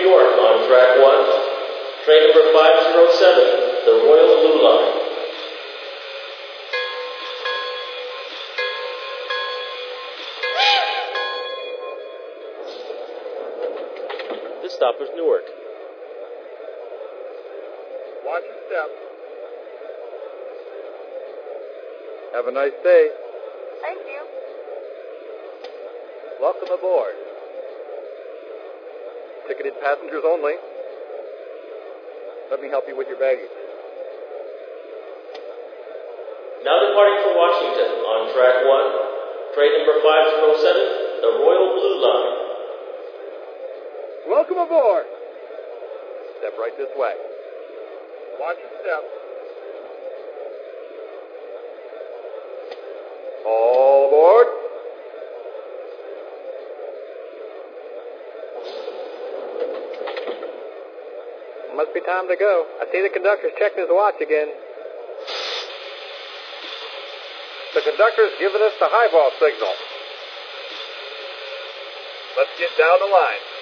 New York on track 1. Train number 507, the Royal Blue Line. This stop is Newark. Watch your step. Have a nice day. Thank you. Welcome aboard. Ticketed passengers only. Let me help you with your baggage. Now departing for Washington on track 1. Train number 507, the Royal Blue Line. Welcome aboard. Step right this way. Watch your step. All aboard. Must be time to go. I see the conductor's checking his watch again. The conductor's giving us the highball signal. Let's get down the line.